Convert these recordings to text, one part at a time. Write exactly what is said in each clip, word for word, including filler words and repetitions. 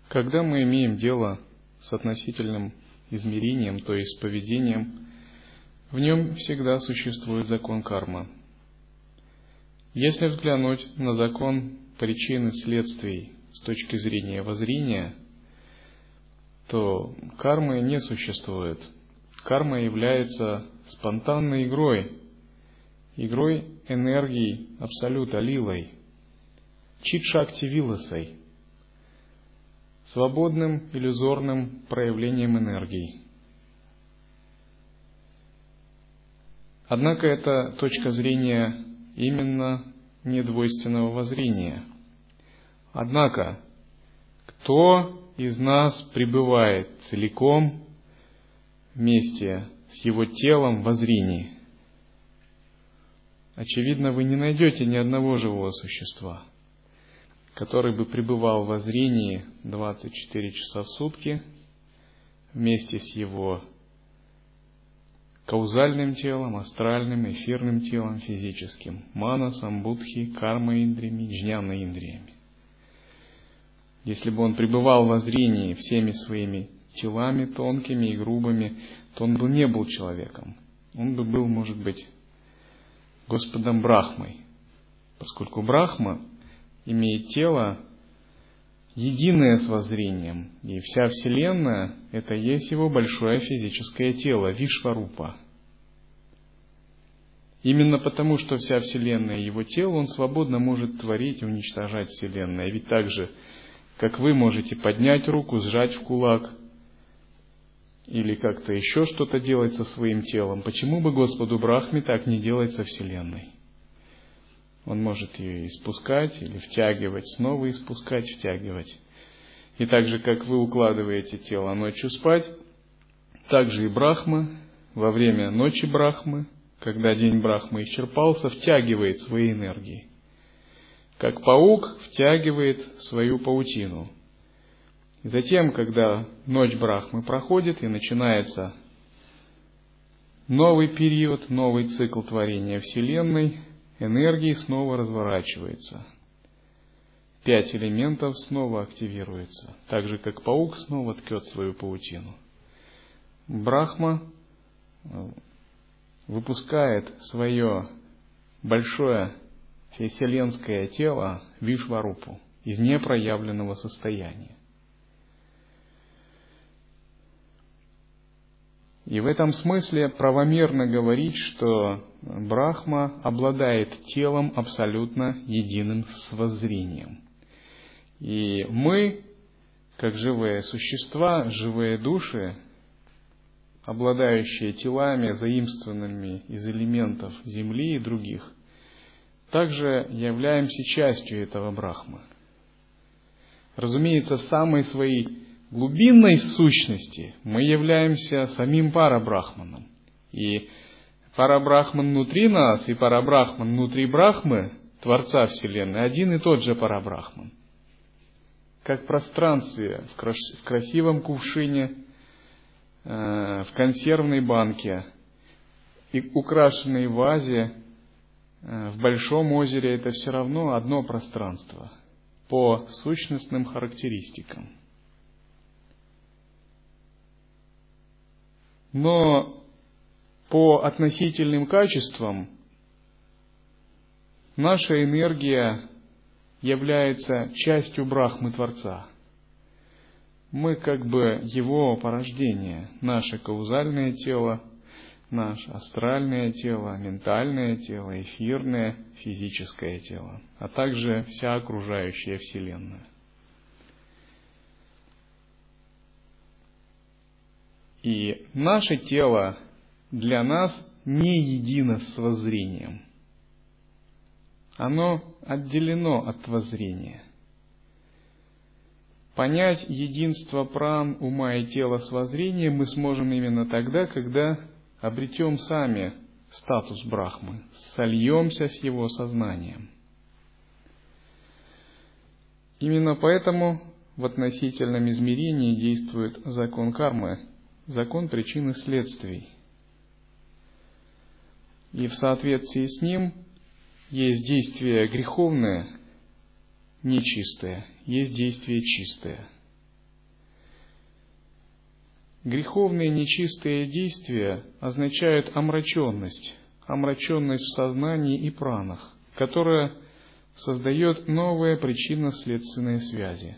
Когда мы имеем дело с относительным измерением, то есть с поведением, в нем всегда существует закон кармы. Если взглянуть на закон причин и следствий с точки зрения воззрения, то кармы не существует. Карма является спонтанной игрой, игрой энергии Абсолюта, лилой, чит-шакти-виласой, свободным иллюзорным проявлением энергии. Однако это точка зрения именно недвойственного воззрения. Однако, кто из нас пребывает целиком вместе с его телом в воззрении? Очевидно, вы не найдете ни одного живого существа, который бы пребывал в воззрении двадцать четыре часа в сутки вместе с его каузальным телом, астральным, эфирным телом, физическим, манасом, будхи, карма-индриями, джняна-индриями. Если бы он пребывал в воззрении всеми своими телами тонкими и грубыми, то он бы не был человеком. Он бы был, может быть, Господом Брахмой, поскольку Брахма имеет тело единое с воззрением, и вся Вселенная – это есть его большое физическое тело, Вишварупа. Именно потому, что вся Вселенная – его тело, он свободно может творить и уничтожать Вселенную. Ведь так же, как вы можете поднять руку, сжать в кулак, или как-то еще что-то делать со своим телом, почему бы Господу Брахме так не делать со Вселенной? Он может ее испускать или втягивать, снова испускать, втягивать. И так же, как вы укладываете тело ночью спать, так же и Брахма во время ночи Брахмы, когда день Брахмы исчерпался, втягивает свои энергии. Как паук втягивает свою паутину. И затем, когда ночь Брахмы проходит и начинается новый период, новый цикл творения Вселенной, энергии снова разворачивается. Пять элементов снова активируется, так же как паук снова ткет свою паутину. Брахма выпускает свое большое вселенское тело Вишварупу из непроявленного состояния. И в этом смысле правомерно говорить, что Брахма обладает телом абсолютно единым с воззрением. И мы, как живые существа, живые души, обладающие телами, заимствованными из элементов Земли и других, также являемся частью этого Брахмы. Разумеется, в самой своей глубинной сущности мы являемся самим Парабрахманом. И Парабрахман внутри нас и Парабрахман внутри Брахмы, Творца Вселенной, один и тот же Парабрахман. Как в пространстве, в красивом кувшине, в консервной банке и украшенной вазе, в большом озере, это все равно одно пространство по сущностным характеристикам. Но по относительным качествам наша энергия является частью Брахмы Творца. Мы как бы его порождение, наше каузальное тело, наше астральное тело, ментальное тело, эфирное, физическое тело, а также вся окружающая Вселенная. И наше тело для нас не едино с воззрением. Оно отделено от воззрения. Понять единство пран, ума и тела с воззрением мы сможем именно тогда, когда обретем сами статус Брахмы, сольемся с его сознанием. Именно поэтому в относительном измерении действует закон кармы, закон причин и следствий. И в соответствии с ним есть действие греховное, нечистое, есть действие чистое. Греховные нечистые действия означают омраченность, омраченность в сознании и пранах, которая создает новые причинно-следственные связи.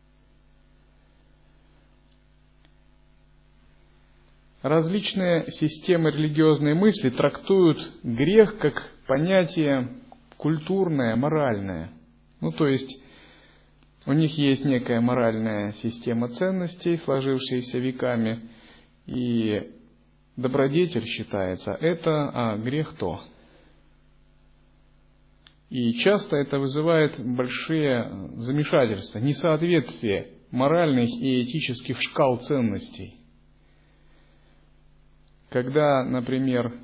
Различные системы религиозной мысли трактуют грех как понятие культурное, моральное. Ну, то есть, у них есть некая моральная система ценностей, сложившаяся веками, и добродетель считается это, а грех то. И часто это вызывает большие замешательства, несоответствие моральных и этических шкал ценностей. Когда, например,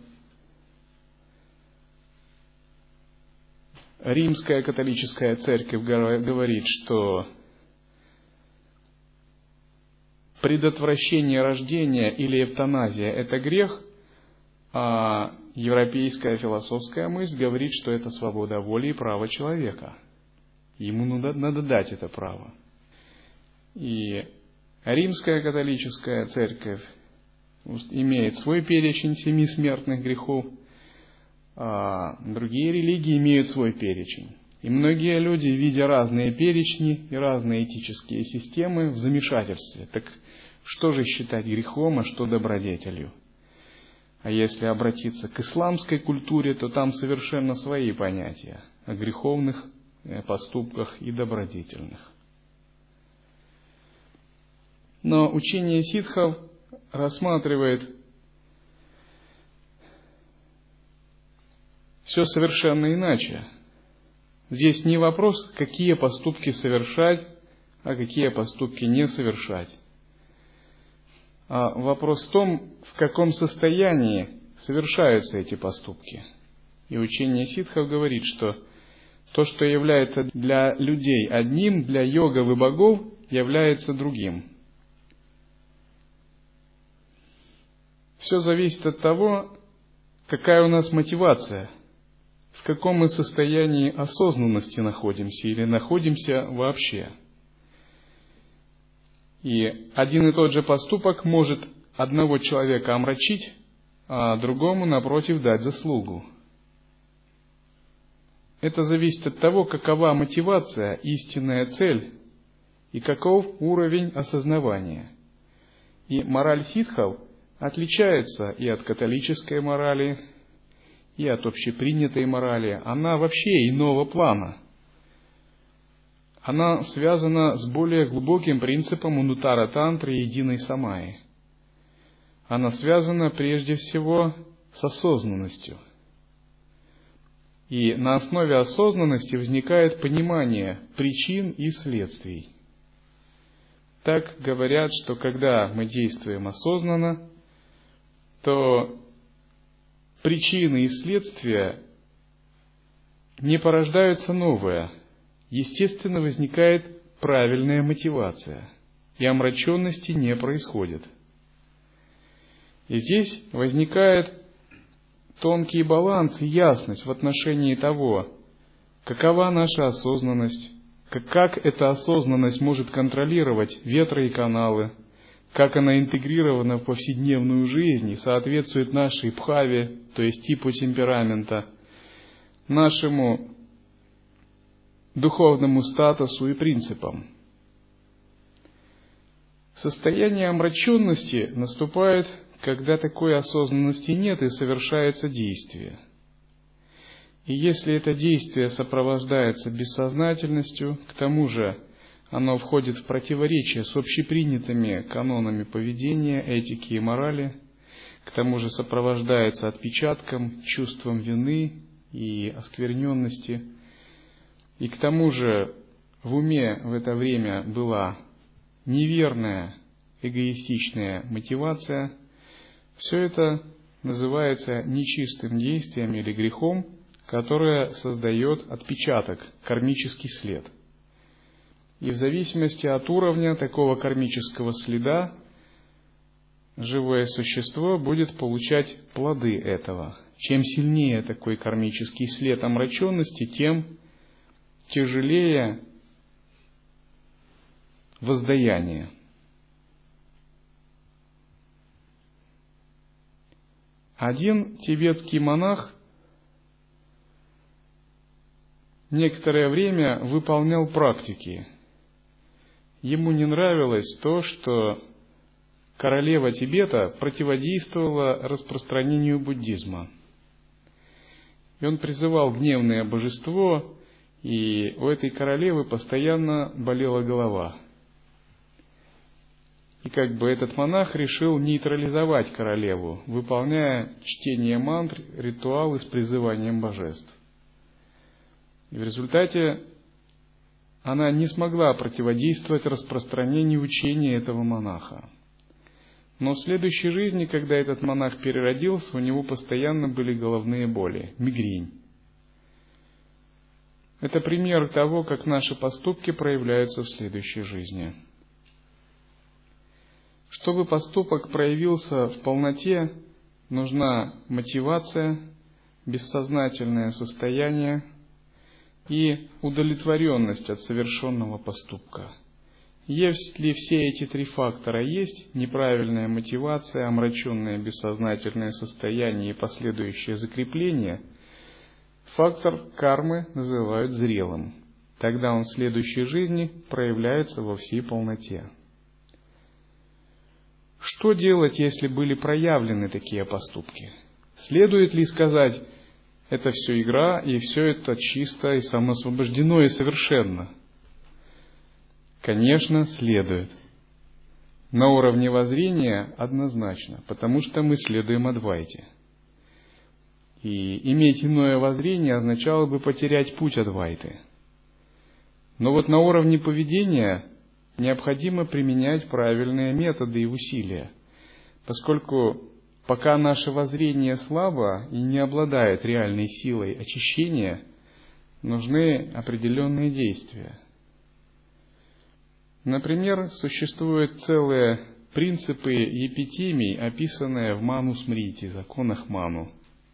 Римская католическая церковь говорит, что предотвращение рождения или эвтаназия – это грех, а европейская философская мысль говорит, что это свобода воли и право человека. Ему надо, надо дать это право. И Римская католическая церковь имеет свой перечень семи смертных грехов, а другие религии имеют свой перечень. И многие люди, видя разные перечни и разные этические системы, в замешательстве. Так что же считать грехом, а что добродетелью? А если обратиться к исламской культуре, то там совершенно свои понятия о греховных поступках и добродетельных. Но учение ситхов рассматривает все совершенно иначе. Здесь не вопрос, какие поступки совершать, а какие поступки не совершать. А вопрос в том, в каком состоянии совершаются эти поступки. И учение ситхов говорит, что то, что является для людей одним, для йогов и богов является другим. Все зависит от того, какая у нас мотивация, в каком мы состоянии осознанности находимся или находимся вообще. И один и тот же поступок может одного человека омрачить, а другому, напротив, дать заслугу. Это зависит от того, какова мотивация, истинная цель и каков уровень осознавания. И мораль ситхов отличается и от католической морали, и от общепринятой морали. Она вообще иного плана. Она связана с более глубоким принципом Унуттара тантры и единой самаи. Она связана прежде всего с осознанностью. И на основе осознанности возникает понимание причин и следствий. Так говорят, что когда мы действуем осознанно, то причины и следствия не порождаются новые. Естественно, возникает правильная мотивация, и омраченности не происходит. И здесь возникает тонкий баланс и ясность в отношении того, какова наша осознанность, как эта осознанность может контролировать ветры и каналы, как она интегрирована в повседневную жизнь и соответствует нашей бхаве, то есть типу темперамента, нашему духовному статусу и принципам. Состояние омраченности наступает, когда такой осознанности нет и совершается действие. И если это действие сопровождается бессознательностью, к тому же оно входит в противоречие с общепринятыми канонами поведения, этики и морали, к тому же сопровождается отпечатком, чувством вины и оскверненности, и к тому же в уме в это время была неверная, эгоистичная мотивация, все это называется нечистым действием или грехом, которое создает отпечаток, кармический след. И в зависимости от уровня такого кармического следа, живое существо будет получать плоды этого. Чем сильнее такой кармический след омраченности, тем тяжелее воздаяние. Один тибетский монах некоторое время выполнял практики. Ему не нравилось то, что королева Тибета противодействовала распространению буддизма. И он призывал гневное божество, и у этой королевы постоянно болела голова. И как бы этот монах решил нейтрализовать королеву, выполняя чтение мантр, ритуалы с призыванием божеств. И в результате она не смогла противодействовать распространению учения этого монаха. Но в следующей жизни, когда этот монах переродился, у него постоянно были головные боли, мигрень. Это пример того, как наши поступки проявляются в следующей жизни. Чтобы поступок проявился в полноте, нужна мотивация, бессознательное состояние и удовлетворенность от совершенного поступка. Если все эти три фактора есть, неправильная мотивация, омраченное бессознательное состояние и последующее закрепление, фактор кармы называют зрелым. Тогда он в следующей жизни проявляется во всей полноте. Что делать, если были проявлены такие поступки? Следует ли сказать, это все игра, и все это чисто, и самоосвобождено, и совершенно? Конечно, следует. На уровне воззрения однозначно, потому что мы следуем Адвайте. И иметь иное воззрение означало бы потерять путь Адвайты. Но вот на уровне поведения необходимо применять правильные методы и усилия, поскольку пока наше воззрение слабо и не обладает реальной силой очищения, нужны определенные действия. Например, существуют целые принципы епитимий, описанные в Ману-смрити, законах Ману.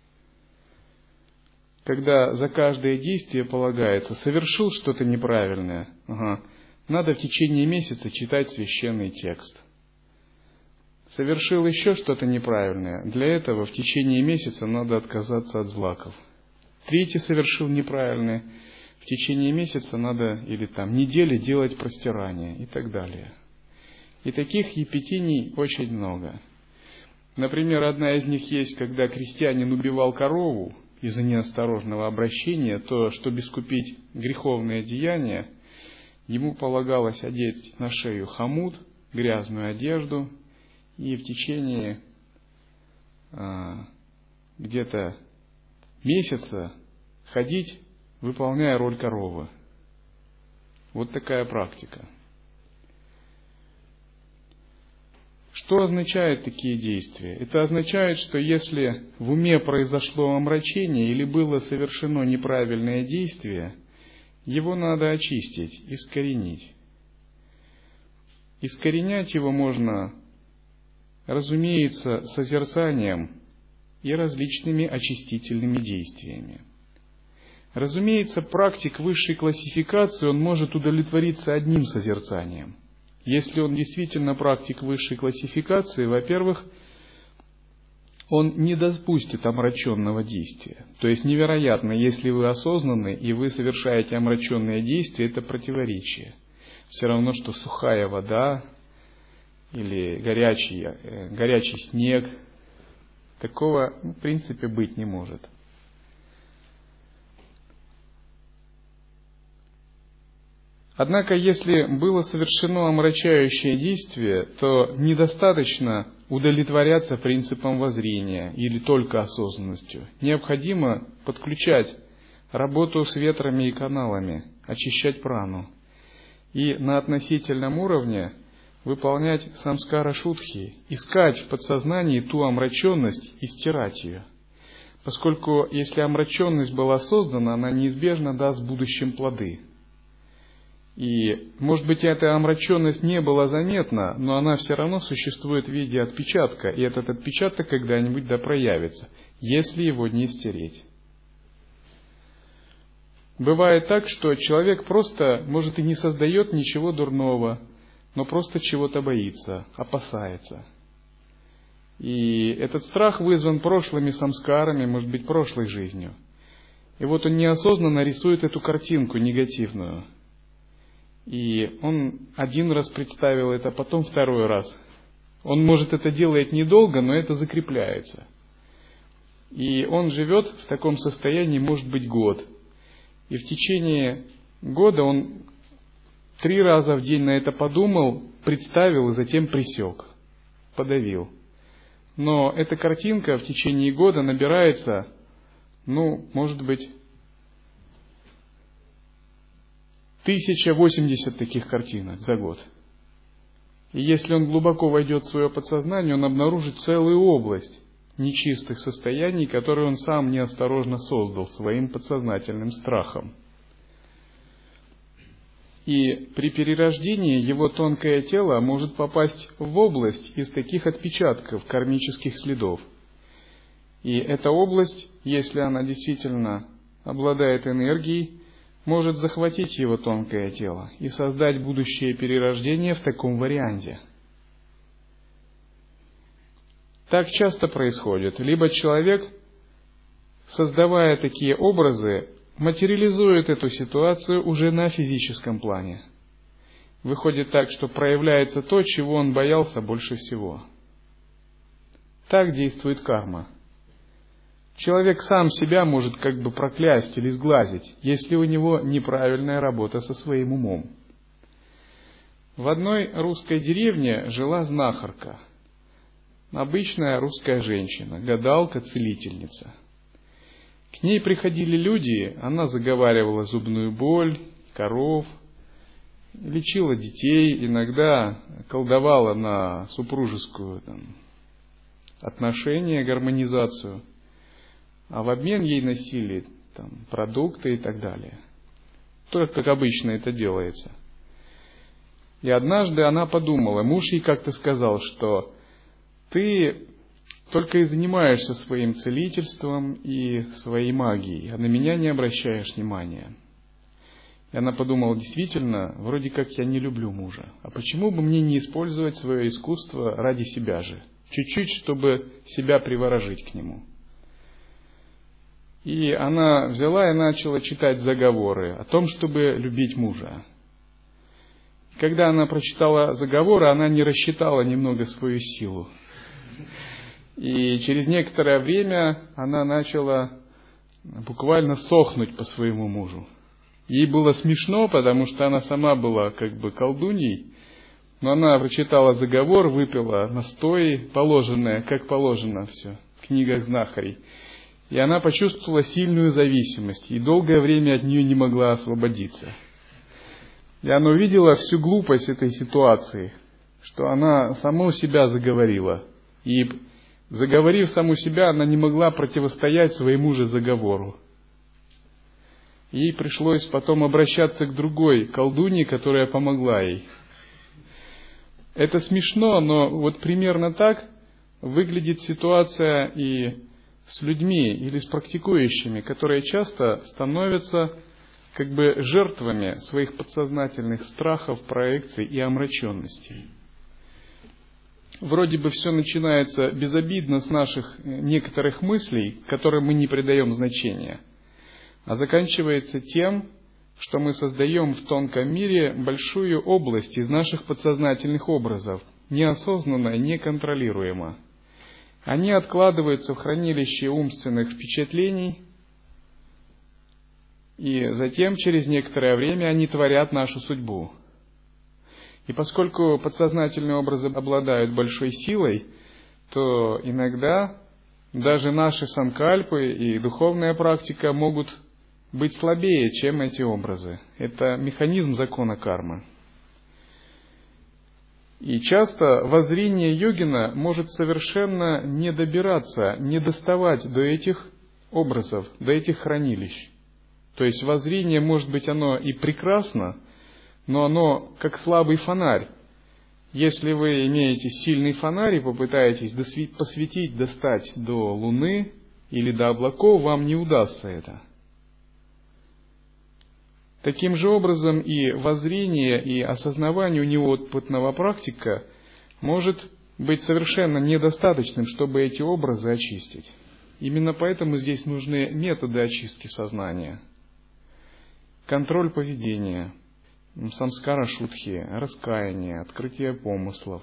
Когда за каждое действие полагается, совершил что-то неправильное, ага, надо в течение месяца читать священный текст. Совершил еще что-то неправильное, для этого в течение месяца надо отказаться от злаков. Третий совершил неправильное, в течение месяца надо, или там недели, делать простирание и так далее. И таких епитимий очень много. Например, одна из них есть, когда крестьянин убивал корову из-за неосторожного обращения, то, чтобы искупить греховное деяние, ему полагалось одеть на шею хомут, грязную одежду, и в течение а, где-то месяца ходить, выполняя роль коровы. Вот такая практика. Что означают такие действия? Это означает, что если в уме произошло омрачение или было совершено неправильное действие, его надо очистить, искоренить. Искоренять его можно, разумеется, созерцанием и различными очистительными действиями. Разумеется, практик высшей классификации, он может удовлетвориться одним созерцанием. Если он действительно практик высшей классификации, во-первых, он не допустит омраченного действия. То есть невероятно, если вы осознанны и вы совершаете омраченное действие, это противоречие. Все равно, что сухая вода или горячий, горячий снег. Такого, в принципе, быть не может. Однако, если было совершено омрачающее действие, то недостаточно удовлетворяться принципом воззрения или только осознанностью. Необходимо подключать работу с ветрами и каналами, очищать прану. И на относительном уровне выполнять самскара-шудхи, искать в подсознании ту омраченность и стирать ее. Поскольку если омраченность была создана, она неизбежно даст в будущем плоды. И, может быть, эта омраченность не была заметна, но она все равно существует в виде отпечатка, и этот отпечаток когда-нибудь да проявится, если его не стереть. Бывает так, что человек просто, может, и не создает ничего дурного, но просто чего-то боится, опасается. И этот страх вызван прошлыми самскарами, может быть, прошлой жизнью. И вот он неосознанно рисует эту картинку негативную. И он один раз представил это, потом второй раз. Он, может, это делает недолго, но это закрепляется. И он живет в таком состоянии, может быть, год. И в течение года он три раза в день на это подумал, представил и затем пресек, подавил. Но эта картинка в течение года набирается, ну, может быть, тысяча восемьдесят таких картинок за год. И если он глубоко войдет в свое подсознание, он обнаружит целую область нечистых состояний, которые он сам неосторожно создал своим подсознательным страхом. И при перерождении его тонкое тело может попасть в область из таких отпечатков кармических следов. И эта область, если она действительно обладает энергией, может захватить его тонкое тело и создать будущее перерождение в таком варианте. Так часто происходит. Либо человек, создавая такие образы, материализует эту ситуацию уже на физическом плане. Выходит так, что проявляется то, чего он боялся больше всего. Так действует карма. Человек сам себя может как бы проклясть или сглазить, если у него неправильная работа со своим умом. В одной русской деревне жила знахарка. Обычная русская женщина, гадалка, целительница. К ней приходили люди, она заговаривала зубную боль, коров, лечила детей, иногда колдовала на супружескую там, отношения, гармонизацию, а в обмен ей носили там, продукты и так далее. Только как обычно это делается. И однажды она подумала, муж ей как-то сказал, что ты только и занимаешься своим целительством и своей магией, а на меня не обращаешь внимания. И она подумала, действительно, вроде как я не люблю мужа. А почему бы мне не использовать свое искусство ради себя же? Чуть-чуть, чтобы себя приворожить к нему. И она взяла и начала читать заговоры о том, чтобы любить мужа. Когда она прочитала заговоры, она не рассчитала немного свою силу. И через некоторое время она начала буквально сохнуть по своему мужу. Ей было смешно, потому что она сама была как бы колдуньей, но она прочитала заговор, выпила настои, положенное, как положено все в книгах знахарей. И она почувствовала сильную зависимость, и долгое время от нее не могла освободиться. И она увидела всю глупость этой ситуации, что она саму себя заговорила. И заговорив саму себя, она не могла противостоять своему же заговору. Ей пришлось потом обращаться к другой колдунье, которая помогла ей. Это смешно, но вот примерно так выглядит ситуация и с людьми или с практикующими, которые часто становятся как бы жертвами своих подсознательных страхов, проекций и омраченностей. Вроде бы все начинается безобидно с наших некоторых мыслей, которым мы не придаем значения, а заканчивается тем, что мы создаем в тонком мире большую область из наших подсознательных образов, неосознанно и неконтролируемо. Они откладываются в хранилище умственных впечатлений, и затем, через некоторое время, они творят нашу судьбу. И поскольку подсознательные образы обладают большой силой, то иногда даже наши санкальпы и духовная практика могут быть слабее, чем эти образы. Это механизм закона кармы. И часто воззрение йогина может совершенно не добираться, не доставать до этих образов, до этих хранилищ. То есть воззрение, может быть, оно и прекрасно, но оно как слабый фонарь. Если вы имеете сильный фонарь и попытаетесь посветить, достать до Луны или до облаков, вам не удастся это. Таким же образом и воззрение, и осознавание у неопытного практика может быть совершенно недостаточным, чтобы эти образы очистить. Именно поэтому здесь нужны методы очистки сознания. Контроль поведения, самскара шудхи, раскаяние, открытие помыслов,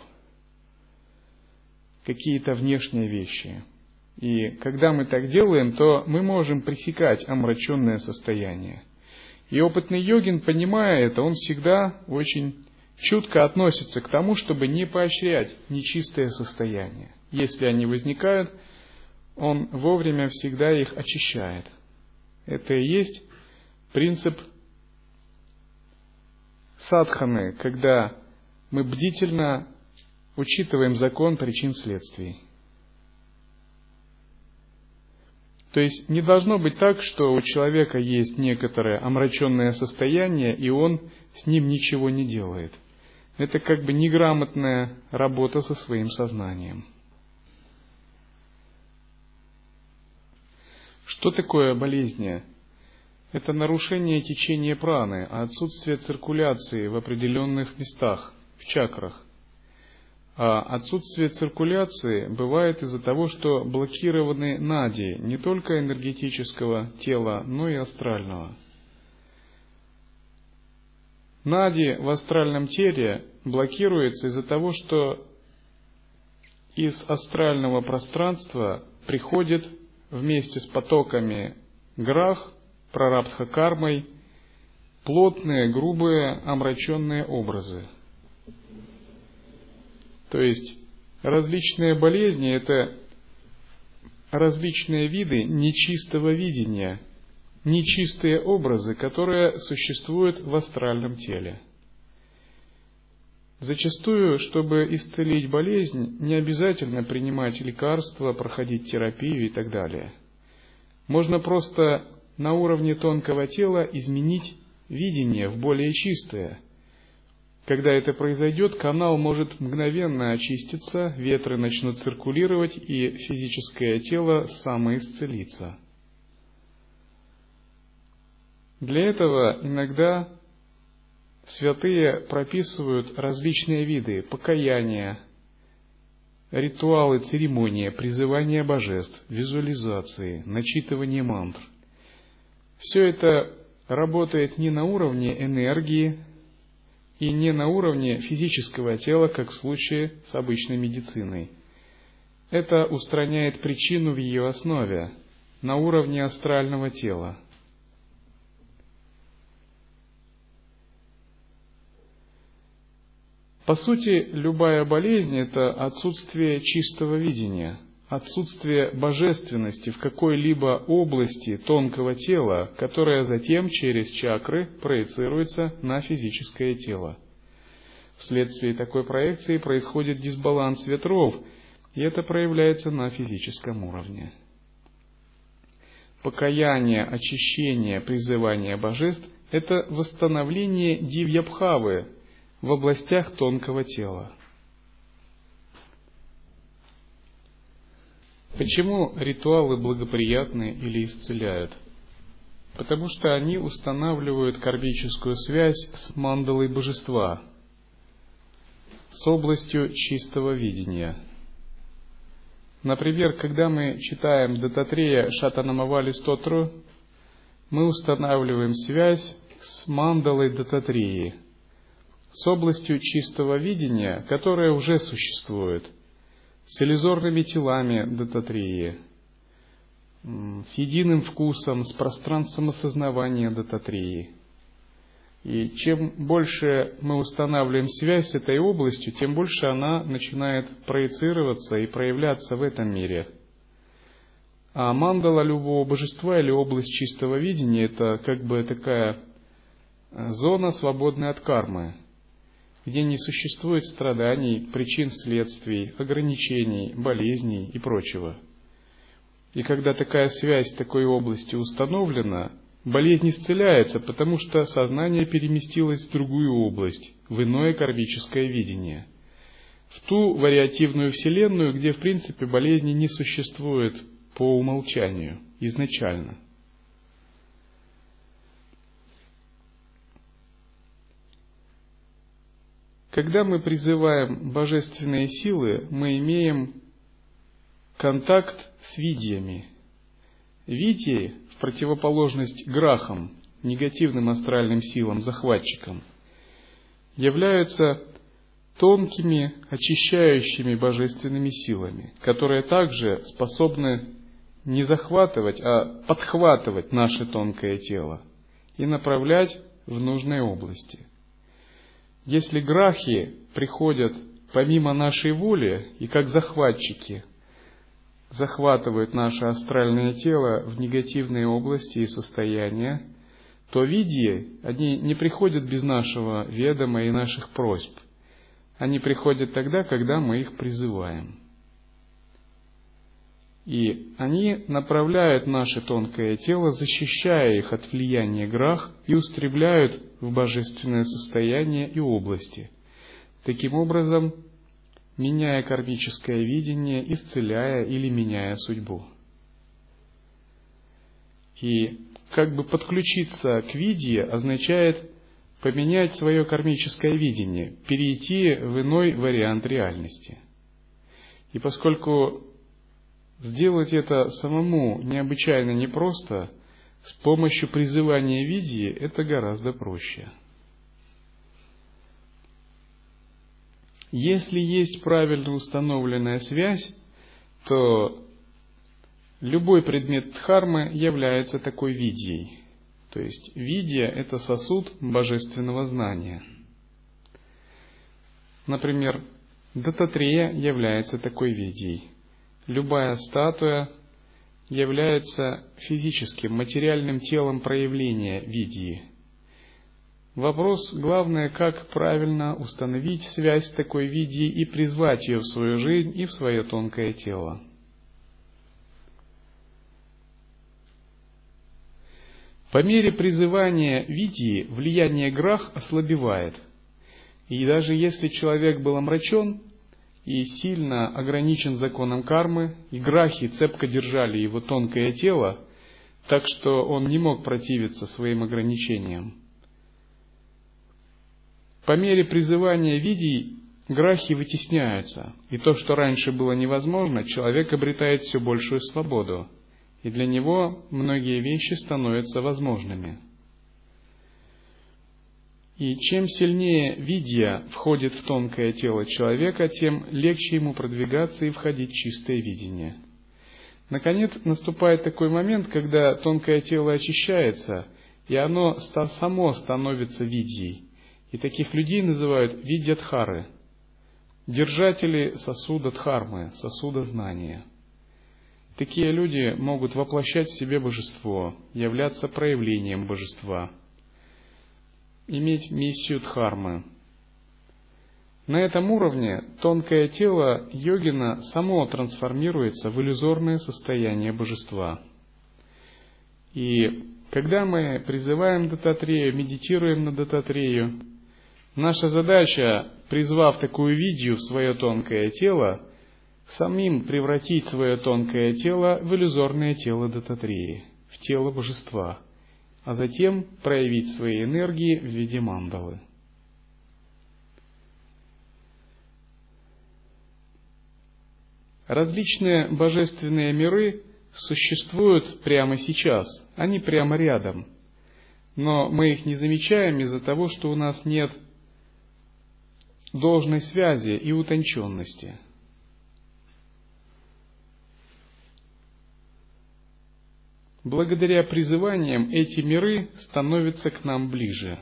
какие-то внешние вещи. И когда мы так делаем, то мы можем пресекать омраченное состояние. И опытный йогин, понимая это, он всегда очень чутко относится к тому, чтобы не поощрять нечистые состояния. Если они возникают, он вовремя всегда их очищает. Это и есть принцип садханы, когда мы бдительно учитываем закон причин-следствий. То есть не должно быть так, что у человека есть некоторое омраченное состояние, и он с ним ничего не делает. Это как бы неграмотная работа со своим сознанием. Что такое болезни? Это нарушение течения праны, отсутствие циркуляции в определенных местах, в чакрах. А отсутствие циркуляции бывает из-за того, что блокированы нади не только энергетического тела, но и астрального. Нади в астральном теле блокируется из-за того, что из астрального пространства приходит вместе с потоками грах, прарабдха кармой, плотные, грубые, омраченные образы. То есть различные болезни – это различные виды нечистого видения, нечистые образы, которые существуют в астральном теле. Зачастую, чтобы исцелить болезнь, не обязательно принимать лекарства, проходить терапию и так далее. Можно просто на уровне тонкого тела изменить видение в более чистое. Когда это произойдет, канал может мгновенно очиститься, ветры начнут циркулировать, и физическое тело самоисцелится. Для этого иногда святые прописывают различные виды покаяния, ритуалы, церемонии, призывания божеств, визуализации, начитывание мантр. Все это работает не на уровне энергии и не на уровне физического тела, как в случае с обычной медициной. Это устраняет причину в ее основе, на уровне астрального тела. По сути, любая болезнь – это отсутствие чистого видения, отсутствие божественности в какой-либо области тонкого тела, которая затем через чакры проецируется на физическое тело. Вследствие такой проекции происходит дисбаланс ветров, и это проявляется на физическом уровне. Покаяние, очищение, призывание божеств – это восстановление дивьябхавы в областях тонкого тела. Почему ритуалы благоприятны или исцеляют? Потому что они устанавливают кармическую связь с мандалой божества, с областью чистого видения. Например, когда мы читаем Дататрея Шатанамавали Стотру, мы устанавливаем связь с мандалой Дататреи, с областью чистого видения, которая уже существует, с иллюзорными телами Дататреи, с единым вкусом, с пространством осознавания Дататреи. И чем больше мы устанавливаем связь с этой областью, тем больше она начинает проецироваться и проявляться в этом мире. А мандала любого божества или область чистого видения – это как бы такая зона, свободная от кармы, где не существует страданий, причин, следствий, ограничений, болезней и прочего. И когда такая связь с такой областью установлена, болезнь исцеляется, потому что сознание переместилось в другую область, в иное кармическое видение, в ту вариативную вселенную, где в принципе болезни не существует по умолчанию, изначально. Когда мы призываем божественные силы, мы имеем контакт с видьями. Видьи, в противоположность грахам, негативным астральным силам, захватчикам, являются тонкими, очищающими божественными силами, которые также способны не захватывать, а подхватывать наше тонкое тело и направлять в нужные области. Если грахи приходят помимо нашей воли и как захватчики захватывают наше астральное тело в негативные области и состояния, то видьи, они не приходят без нашего ведома и наших просьб. Они приходят тогда, когда мы их призываем. И они направляют наше тонкое тело, защищая их от влияния грах, и устремляют в божественное состояние и области, таким образом меняя кармическое видение, исцеляя или меняя судьбу. И как бы подключиться к видье означает поменять свое кармическое видение, перейти в иной вариант реальности. И поскольку сделать это самому необычайно непросто, с помощью призывания видьи это гораздо проще. Если есть правильно установленная связь, то любой предмет дхармы является такой видьей. То есть видья – это сосуд божественного знания. Например, Даттатрея является такой видьей. Любая статуя является физическим, материальным телом проявления видьи. Вопрос, главное, как правильно установить связь с такой видьей и призвать ее в свою жизнь и в свое тонкое тело. По мере призывания видьи влияние грах ослабевает. И даже если человек был омрачен и сильно ограничен законом кармы, и грахи цепко держали его тонкое тело, так что он не мог противиться своим ограничениям, по мере призывания видий грахи вытесняются, и то, что раньше было невозможно, человек обретает все большую свободу, и для него многие вещи становятся возможными. И чем сильнее видья входит в тонкое тело человека, тем легче ему продвигаться и входить в чистое видение. Наконец, наступает такой момент, когда тонкое тело очищается, и оно само становится видьей. И таких людей называют видьядхары, держатели сосуда дхармы, сосуда знания. Такие люди могут воплощать в себе божество, являться проявлением божества, иметь миссию дхармы. На этом уровне тонкое тело йогина само трансформируется в иллюзорное состояние божества. И когда мы призываем Даттатрею, медитируем на Даттатрею, наша задача, призвав такую видью в свое тонкое тело, самим превратить свое тонкое тело в иллюзорное тело Даттатреи, в тело божества, а затем проявить свои энергии в виде мандалы. Различные божественные миры существуют прямо сейчас, они прямо рядом, но мы их не замечаем из-за того, что у нас нет должной связи и утонченности. Благодаря призываниям эти миры становятся к нам ближе.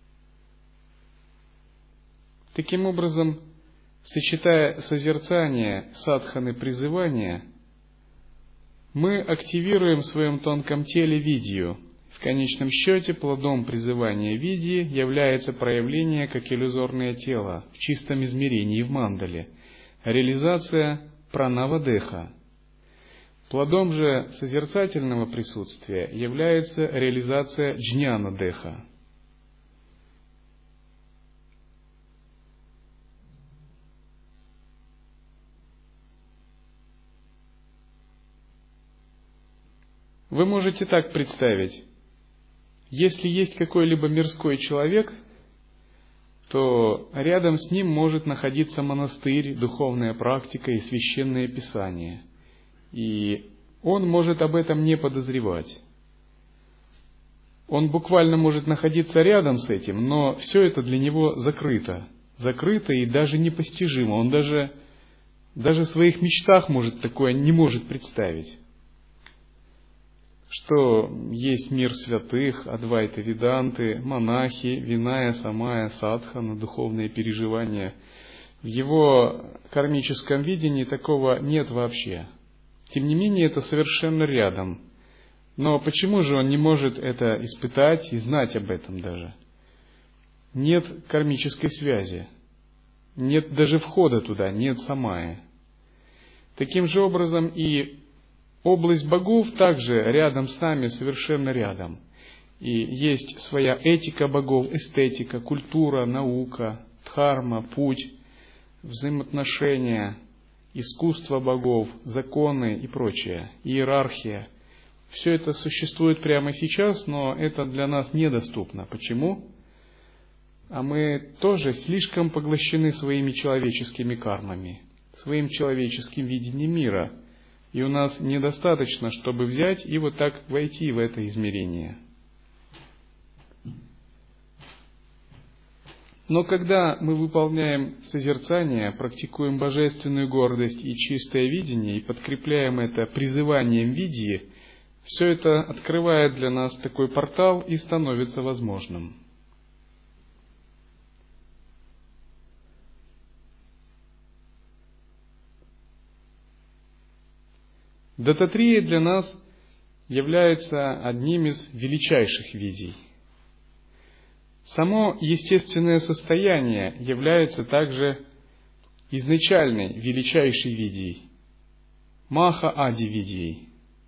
Таким образом, сочетая созерцание, садханы, призывания, мы активируем в своем тонком теле видью. В конечном счете, плодом призывания видьи является проявление как иллюзорное тело в чистом измерении в мандале, реализация пранава-деха. Плодом же созерцательного присутствия является реализация джняна-деха. Вы можете так представить: если есть какой-либо мирской человек, то рядом с ним может находиться монастырь, духовная практика и священное писание. И он может об этом не подозревать. Он буквально может находиться рядом с этим, но все это для него закрыто. Закрыто и даже непостижимо. Он даже, даже в своих мечтах может такое не может представить. Что есть мир святых, Адвайта Веданты, монахи, Виная, Самая, Садхана, духовные переживания. В его кармическом видении такого нет вообще. Тем не менее, это совершенно рядом. Но почему же он не может это испытать и знать об этом даже? Нет кармической связи. Нет даже входа туда, нет самая. Таким же образом и область богов также рядом с нами, совершенно рядом. И есть своя этика богов, эстетика, культура, наука, дхарма, путь, взаимоотношения, искусство богов, законы и прочее, иерархия. Все это существует прямо сейчас, но это для нас недоступно. Почему? А мы тоже слишком поглощены своими человеческими кармами, своим человеческим видением мира. И у нас недостаточно, чтобы взять и вот так войти в это измерение. Но когда мы выполняем созерцание, практикуем божественную гордость и чистое видение, и подкрепляем это призыванием видьи, все это открывает для нас такой портал и становится возможным. Дататрия для нас является одним из величайших видий. Само естественное состояние является также изначальной величайшей видией, Маха-ади-видией.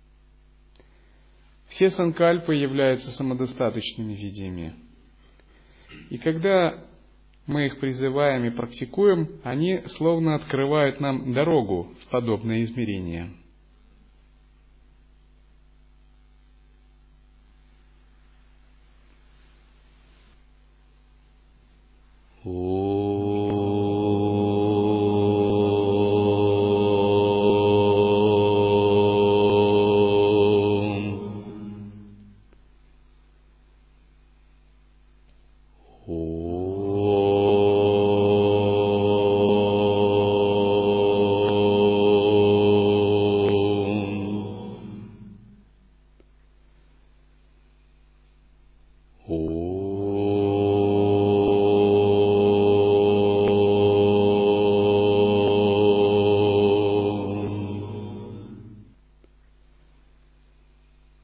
Все санкальпы являются самодостаточными видиями. И когда мы их призываем и практикуем, они словно открывают нам дорогу в подобное измерение. О